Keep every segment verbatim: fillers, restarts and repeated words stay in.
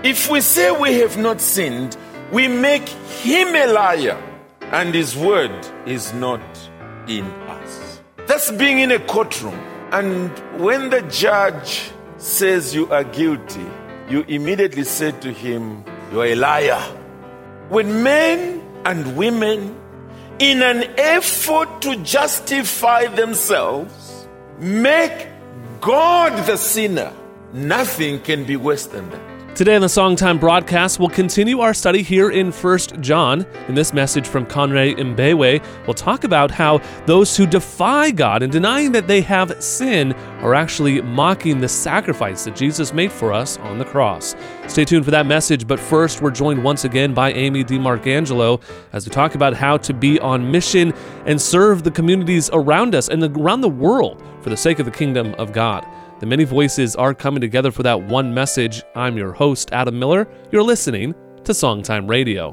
If we say we have not sinned, we make him a liar, and his word is not in us. That's being in a courtroom. And when the judge says you are guilty, you immediately say to him, you are a liar. When men and women, in an effort to justify themselves, make God the sinner, nothing can be worse than that. Today on the Songtime broadcast, we'll continue our study here in First John. In this message from Conrad Mbewe, we'll talk about how those who defy God and denying that they have sin are actually mocking the sacrifice that Jesus made for us on the cross. Stay tuned for that message, but first we're joined once again by Amy DiMarcangelo as we talk about how to be on mission and serve the communities around us and around the world for the sake of the kingdom of God. The many voices are coming together for that one message. I'm your host, Adam Miller. You're listening to Songtime Radio.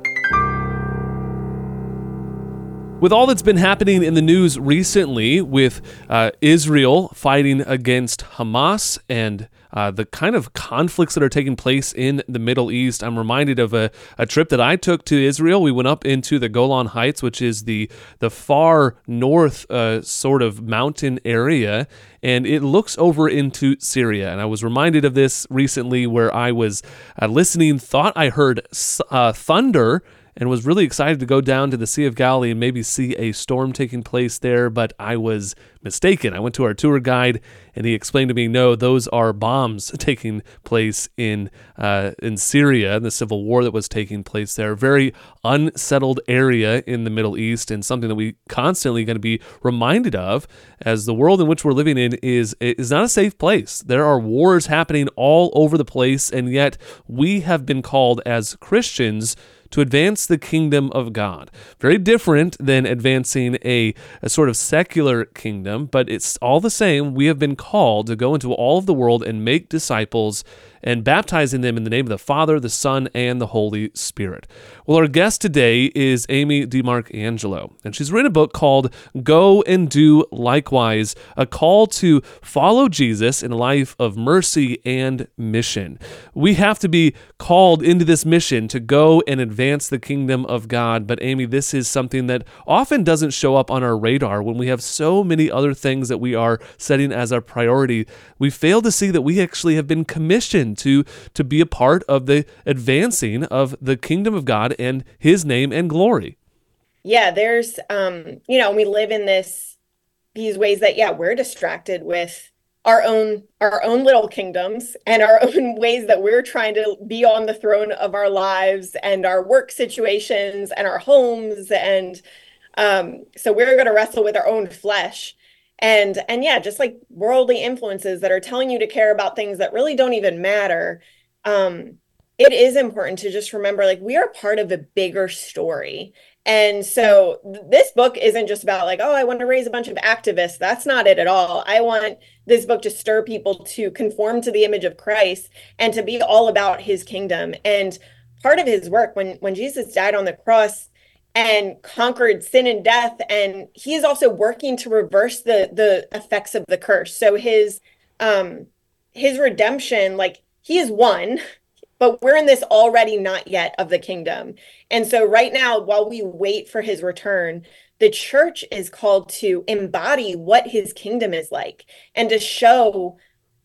With all that's been happening in the news recently with uh, Israel fighting against Hamas and uh, the kind of conflicts that are taking place in the Middle East, I'm reminded of a, a trip that I took to Israel. We went up into the Golan Heights, which is the, the far north uh, sort of mountain area, and it looks over into Syria. And I was reminded of this recently where I was uh, listening, thought I heard uh, thunder, and was really excited to go down to the Sea of Galilee and maybe see a storm taking place there, but I was mistaken. I went to our tour guide, and he explained to me, no, those are bombs taking place in uh, in Syria, the civil war that was taking place there. Very unsettled area in the Middle East, and something that we constantly going to be reminded of as the world in which we're living in is, is not a safe place. There are wars happening all over the place, and yet we have been called as Christians to advance the kingdom of God. Very different than advancing a, a sort of secular kingdom, but it's all the same. We have been called to go into all of the world and make disciples and baptizing them in the name of the Father, the Son, and the Holy Spirit. Well, our guest today is Amy DiMarcangelo, and she's written a book called Go and Do Likewise, a call to follow Jesus in a life of mercy and mission. We have to be called into this mission to go and advance the kingdom of God, but Amy, this is something that often doesn't show up on our radar when we have so many other things that we are setting as our priority. We fail to see that we actually have been commissioned to to be a part of the advancing of the kingdom of God and his name and glory. Yeah, there's, um, you know, we live in this, these ways that, yeah, we're distracted with our own, our own little kingdoms and our own ways that we're trying to be on the throne of our lives and our work situations and our homes. And um, so we're going to wrestle with our own flesh. And, and yeah, just like worldly influences that are telling you to care about things that really don't even matter. Um, it is important to just remember, like, we are part of a bigger story. And so this book isn't just about like, oh, I want to raise a bunch of activists. That's not it at all. I want this book to stir people to conform to the image of Christ and to be all about his kingdom. And part of his work, when, when Jesus died on the cross and conquered sin and death, and he is also working to reverse the the effects of the curse. So his um his redemption, like, he is won, but we're in this already not yet of the kingdom. And so right now, while we wait for his return, the church is called to embody what his kingdom is like and to show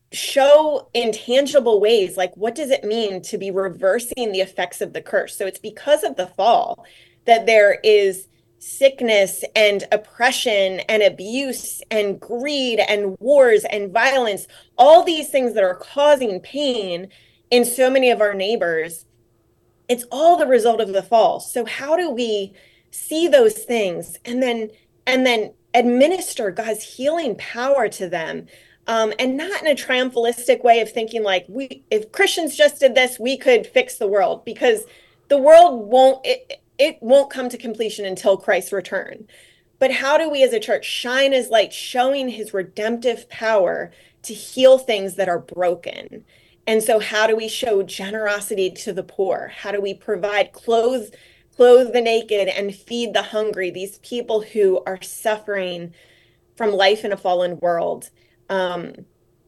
show in tangible ways, like, what does it mean to be reversing the effects of the curse? So it's because of the fall that there is sickness and oppression and abuse and greed and wars and violence, all these things that are causing pain in so many of our neighbors. It's all the result of the fall. So how do we see those things and then and then administer God's healing power to them? Um, and not in a triumphalistic way of thinking like, we, if Christians just did this, we could fix the world, because the world won't, it, it won't come to completion until Christ's return. But how do we as a church shine as light, showing his redemptive power to heal things that are broken? And so how do we show generosity to the poor? How do we provide clothes, clothe the naked and feed the hungry, these people who are suffering from life in a fallen world? Um,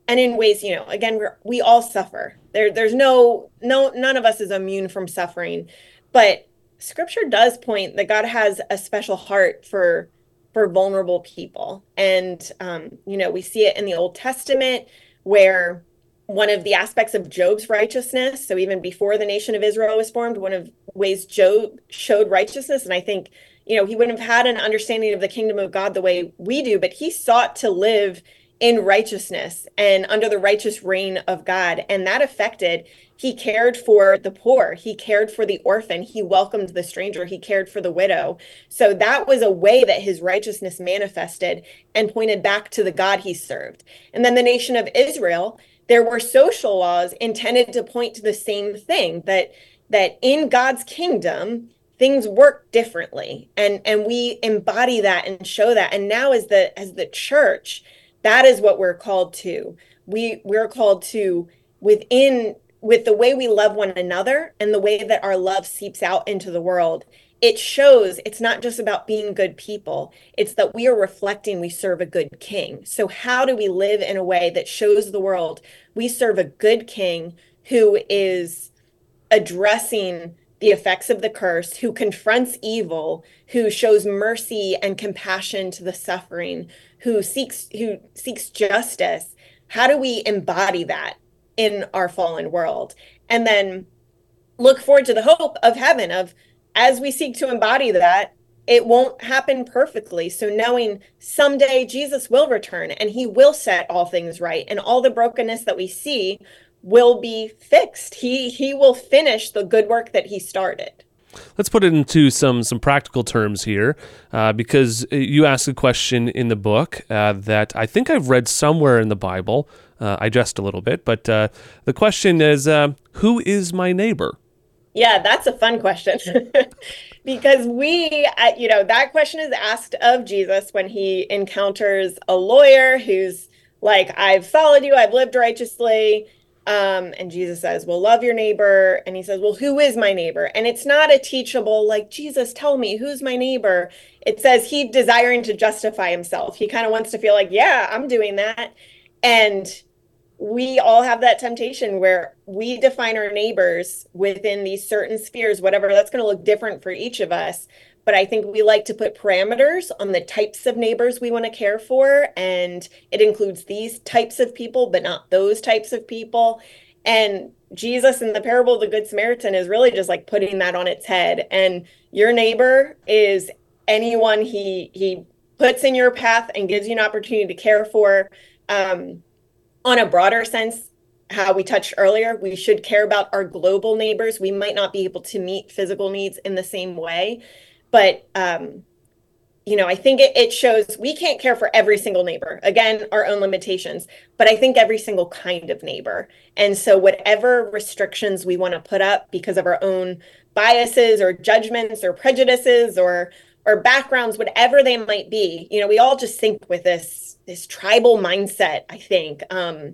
and in ways, you know, again, we're, we all suffer. There, there's no, no, none of us is immune from suffering, but Scripture does point that God has a special heart for for vulnerable people, and um, you know, we see it in the Old Testament where one of the aspects of Job's righteousness. So even before the nation of Israel was formed, one of ways Job showed righteousness, and I think, you know, he wouldn't have had an understanding of the kingdom of God the way we do, but he sought to live in righteousness and under the righteous reign of God. And that affected, he cared for the poor, he cared for the orphan, he welcomed the stranger, he cared for the widow. So that was a way that his righteousness manifested and pointed back to the God he served. And then the nation of Israel, there were social laws intended to point to the same thing, that that in God's kingdom, things work differently. And, and we embody that and show that. And now as the as the church, that is what we're called to. We we're called to, within with the way we love one another and the way that our love seeps out into the world. It shows it's not just about being good people. It's that we are reflecting we serve a good king. So how do we live in a way that shows the world we serve a good king who is addressing the effects of the curse, who confronts evil, who shows mercy and compassion to the suffering, who seeks who seeks justice? How do we embody that in our fallen world? And then look forward to the hope of heaven, of as we seek to embody that, it won't happen perfectly. So knowing someday Jesus will return and he will set all things right, and all the brokenness that we see will be fixed. He he will finish the good work that he started. Let's put it into some some practical terms here, uh, because you asked a question in the book uh, that I think I've read somewhere in the Bible. Uh, I jest a little bit, but uh, the question is, uh, who is my neighbor? Yeah, that's a fun question. Because we, uh, you know, that question is asked of Jesus when he encounters a lawyer who's like, I've followed you, I've lived righteously. Um, and Jesus says, well, love your neighbor. And he says, well, who is my neighbor? And it's not a teachable, like, Jesus, tell me, who's my neighbor? It says he desiring to justify himself. He kind of wants to feel like, yeah, I'm doing that. And we all have that temptation where we define our neighbors within these certain spheres, whatever that's going to look different for each of us. But I think we like to put parameters on the types of neighbors we want to care for. And it includes these types of people, but not those types of people. And Jesus in the parable of the Good Samaritan is really just like putting that on its head. And your neighbor is anyone he he puts in your path and gives you an opportunity to care for. Um, on a broader sense, how we touched earlier, we should care about our global neighbors. We might not be able to meet physical needs in the same way. But, um, you know, I think it, it shows we can't care for every single neighbor. Again, our own limitations, but I think every single kind of neighbor. And so whatever restrictions we want to put up because of our own biases or judgments or prejudices or or backgrounds, whatever they might be, you know, we all just think with this this tribal mindset, I think. Um,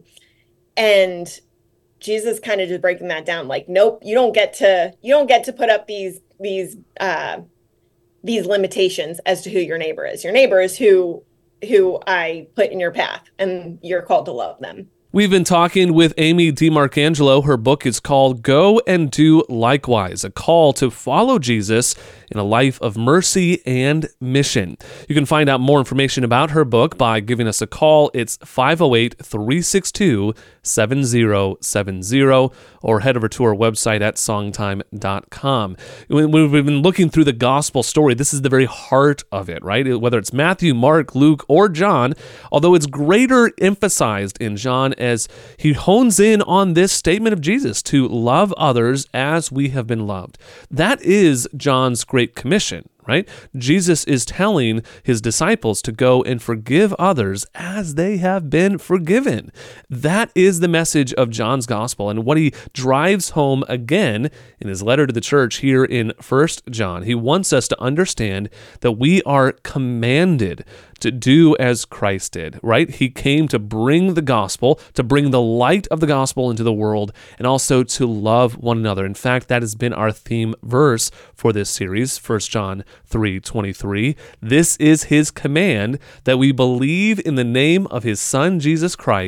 and Jesus kind of just breaking that down, like, nope, you don't get to you don't get to put up these these uh these limitations as to who your neighbor is. Your neighbor is who who I put in your path, and you're called to love them. We've been talking with Amy DiMarcangelo. Her book is called Go and Do Likewise, a call to follow Jesus in a life of mercy and mission. You can find out more information about her book by giving us a call. It's five oh eight, three six two, seven oh seven oh, or head over to our website at songtime dot com. When we've been looking through the gospel story, this is the very heart of it, right? Whether it's Matthew, Mark, Luke, or John, although it's greater emphasized in John as he hones in on this statement of Jesus to love others as we have been loved. That is John's Great Commission, right? Jesus is telling his disciples to go and forgive others as they have been forgiven. That is the message of John's gospel, and what he drives home again in his letter to the church here in First John. He wants us to understand that we are commanded to do as Christ did, right? He came to bring the gospel, to bring the light of the gospel into the world, and also to love one another. In fact, that has been our theme verse for this series, First John three twenty-three. This is his command, that we believe in the name of his Son, Jesus Christ,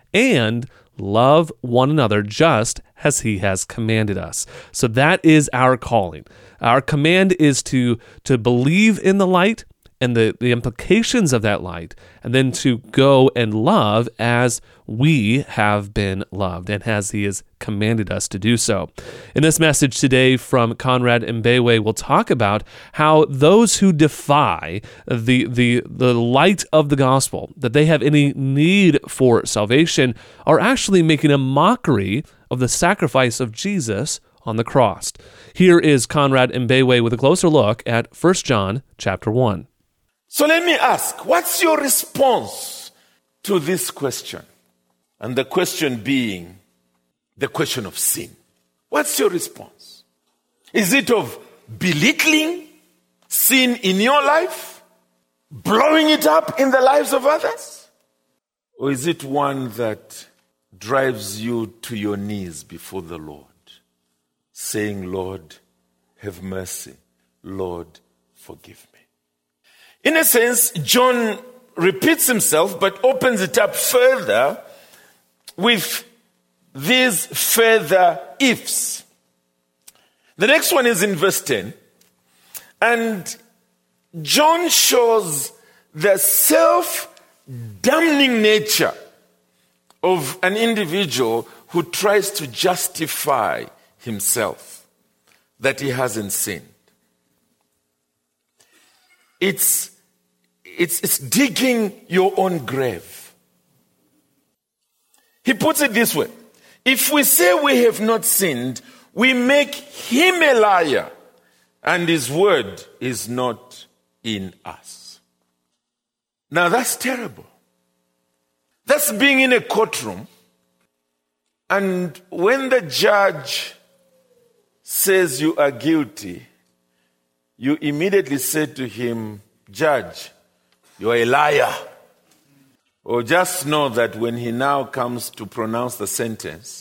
and love one another just as he has commanded us. So that is our calling. Our command is to, to believe in the light and the, the implications of that light, and then to go and love as we have been loved and as he has commanded us to do so. In this message today from Conrad Mbewe, we'll talk about how those who defy the, the, the light of the gospel, that they have any need for salvation, are actually making a mockery of the sacrifice of Jesus on the cross. Here is Conrad Mbewe with a closer look at First John chapter one. So let me ask, what's your response to this question? And the question being the question of sin. What's your response? Is it of belittling sin in your life? Blowing it up in the lives of others? Or is it one that drives you to your knees before the Lord, saying, Lord, have mercy. Lord, forgive me. In a sense, John repeats himself but opens it up further with these further ifs. The next one is in verse ten. And John shows the self-damning nature of an individual who tries to justify himself that he hasn't sinned. It's, it's, it's digging your own grave. He puts it this way. If we say we have not sinned, we make him a liar, and his word is not in us. Now that's terrible. That's being in a courtroom, and when the judge says you are guilty, you immediately say to him, Judge, you are a liar. Or just know that when he now comes to pronounce the sentence,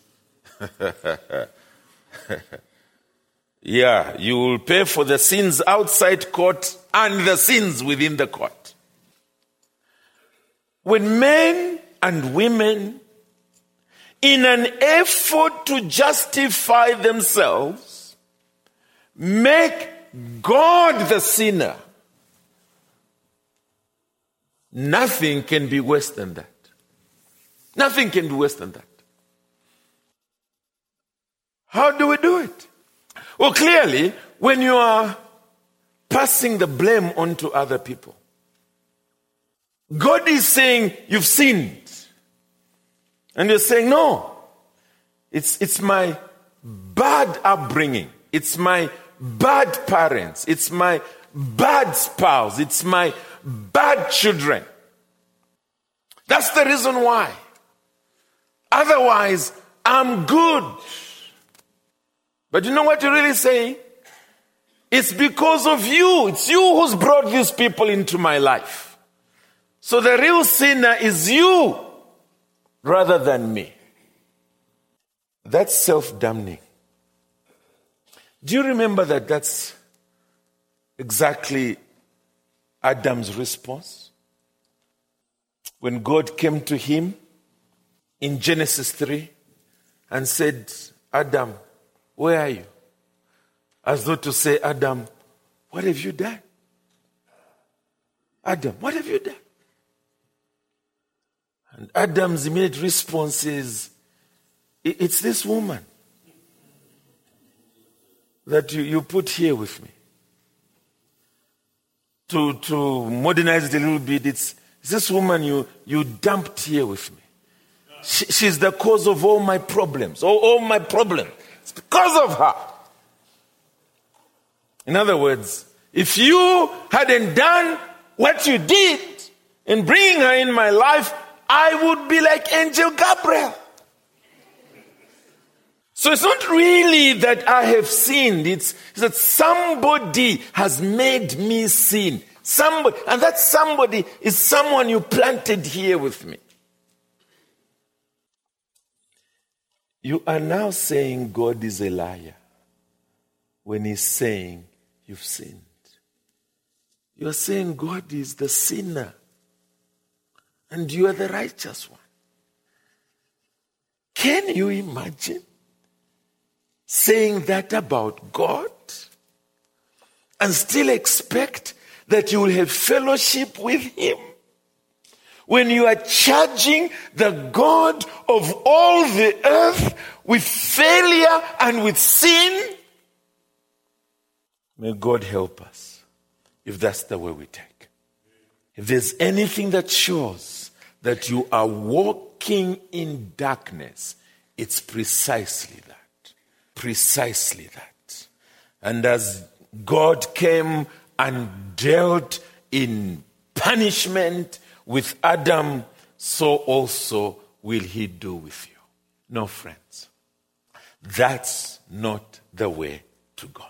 yeah, you will pay for the sins outside court and the sins within the court. When men and women, in an effort to justify themselves, make God the sinner, nothing can be worse than that. Nothing can be worse than that. How do we do it? Well, clearly, when you are passing the blame onto other people, God is saying, you've sinned. And you're saying, no, it's, it's my bad upbringing. It's my bad parents. It's my bad spouse. It's my bad children. That's the reason why. Otherwise, I'm good. But you know what you're really saying? It's because of you. It's you who's brought these people into my life. So the real sinner is you rather than me. That's self-damning. Do you remember that that's exactly Adam's response? When God came to him in Genesis three and said, Adam, where are you? As though to say, Adam, what have you done? Adam, what have you done? And Adam's immediate response is, it's this woman that you, you put here with me. To, to modernize it a little bit, it's, it's this woman you, you dumped here with me. She, she's the cause of all my problems, all, all my problems. It's because of her. In other words, if you hadn't done what you did in bringing her in my life, I would be like Angel Gabriel. So it's not really that I have sinned. It's, it's that somebody has made me sin. Somebody, and that somebody is someone you planted here with me. You are now saying God is a liar when he's saying you've sinned. You're saying God is the sinner and you are the righteous one. Can you imagine saying that about God and still expect that you will have fellowship with him? When you are charging the God of all the earth with failure and with sin? May God help us if that's the way we take. If there's anything that shows that you are walking in darkness, it's precisely that. Precisely that. And as God came and dealt in punishment with Adam, so also will he do with you. No, friends, that's not the way to go.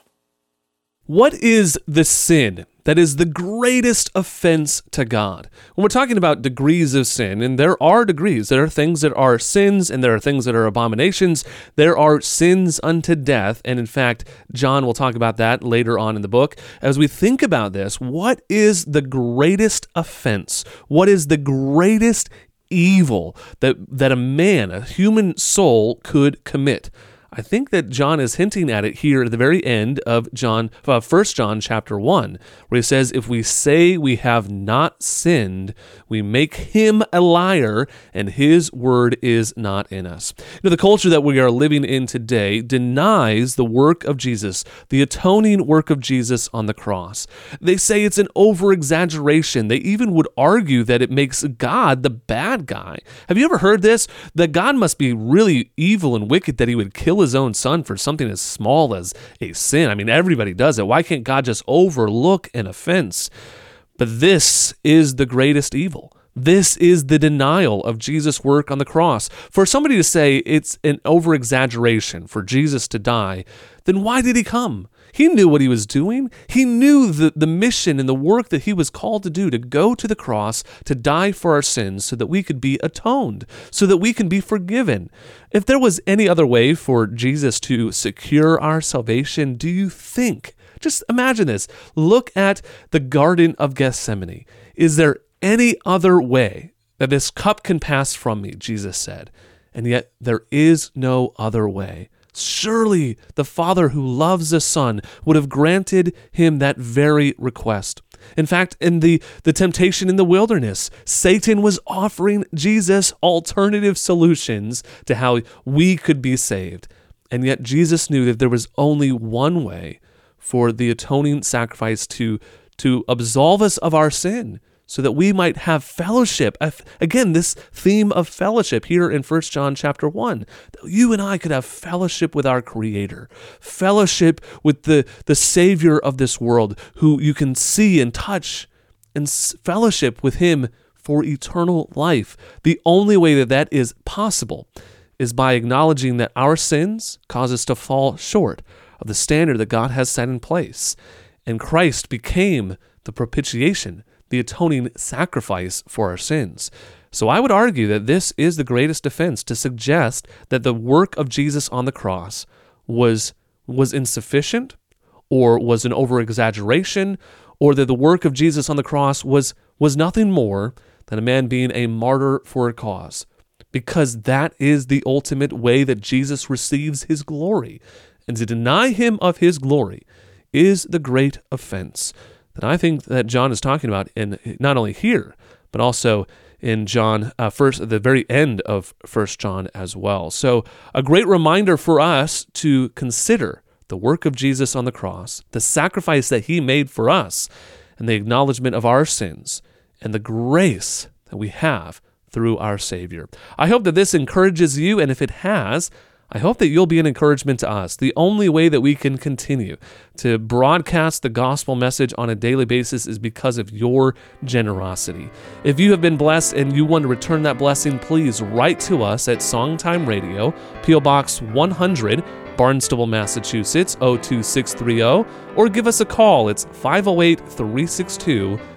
What is the sin that is the greatest offense to God? When we're talking about degrees of sin, and there are degrees, there are things that are sins and there are things that are abominations. There are sins unto death, and in fact, John will talk about that later on in the book. As we think about this, what is the greatest offense? What is the greatest evil that, that a man, a human soul, could commit? I think that John is hinting at it here at the very end of John, uh, First John chapter one, where he says, if we say we have not sinned, we make him a liar, and his word is not in us. You know, the culture that we are living in today denies the work of Jesus, the atoning work of Jesus on the cross. They say it's an over-exaggeration. They even would argue that it makes God the bad guy. Have you ever heard this? That God must be really evil and wicked that he would kill his own son for something as small as a sin. I mean, everybody does it. Why can't God just overlook an offense? But this is the greatest evil. This is the denial of Jesus' work on the cross. For somebody to say it's an over-exaggeration for Jesus to die, then why did he come? He knew what he was doing. He knew the, the mission and the work that he was called to do, to go to the cross, to die for our sins so that we could be atoned, so that we can be forgiven. If there was any other way for Jesus to secure our salvation, do you think? Just imagine this. Look at the Garden of Gethsemane. Is there any other way that this cup can pass from me, Jesus said, and yet there is no other way. Surely the Father who loves the Son would have granted him that very request. In fact, in the, the temptation in the wilderness, Satan was offering Jesus alternative solutions to how we could be saved. And yet Jesus knew that there was only one way for the atoning sacrifice to, to absolve us of our sin, so that we might have fellowship. Again, this theme of fellowship here in First John chapter one. That you and I could have fellowship with our Creator, fellowship with the, the Savior of this world, who you can see and touch, and fellowship with him for eternal life. The only way that that is possible is by acknowledging that our sins cause us to fall short of the standard that God has set in place. And Christ became the propitiation, the atoning sacrifice for our sins. So I would argue that this is the greatest offense, to suggest that the work of Jesus on the cross was, was insufficient, or was an over-exaggeration, or that the work of Jesus on the cross was, was nothing more than a man being a martyr for a cause. Because that is the ultimate way that Jesus receives his glory. And to deny him of his glory is the great offense that I think that John is talking about, in not only here, but also in John, uh, first at the very end of First John as well. So a great reminder for us to consider the work of Jesus on the cross, the sacrifice that he made for us, and the acknowledgement of our sins, and the grace that we have through our Savior. I hope that this encourages you, and if it has, I hope that you'll be an encouragement to us. The only way that we can continue to broadcast the gospel message on a daily basis is because of your generosity. If you have been blessed and you want to return that blessing, please write to us at Songtime Radio, P O Box one hundred, Barnstable, Massachusetts, oh two six three oh, or give us a call. It's five oh eight, three six two,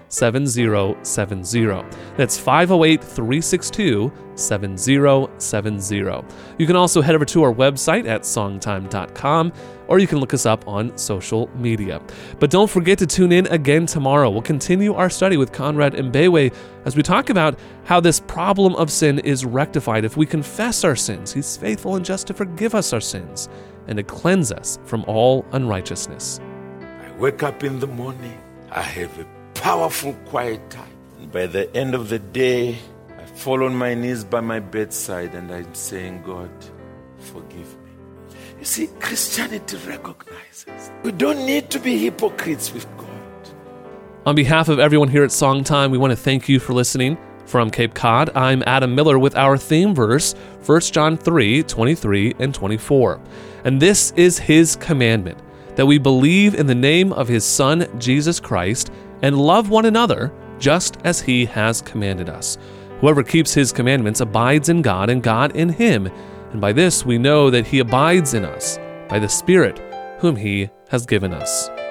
seven zero seven zero. That's five oh eight, three six two, seven zero seven zero. You can also head over to our website at songtime dot com, or you can look us up on social media. But don't forget to tune in again tomorrow. We'll continue our study with Conrad Mbewe as we talk about how this problem of sin is rectified if we confess our sins. He's faithful and just to forgive us our sins and to cleanse us from all unrighteousness. I wake up in the morning, I have a powerful quiet time. And by the end of the day, I fall on my knees by my bedside and I'm saying, God, forgive me. You see, Christianity recognizes we don't need to be hypocrites with God. On behalf of everyone here at Songtime, we want to thank you for listening. From Cape Cod, I'm Adam Miller with our theme verse, First John three, twenty-three and twenty-four. And this is His commandment, that we believe in the name of His Son, Jesus Christ, and love one another just as He has commanded us. Whoever keeps His commandments abides in God and God in him. And by this we know that He abides in us, by the Spirit whom He has given us.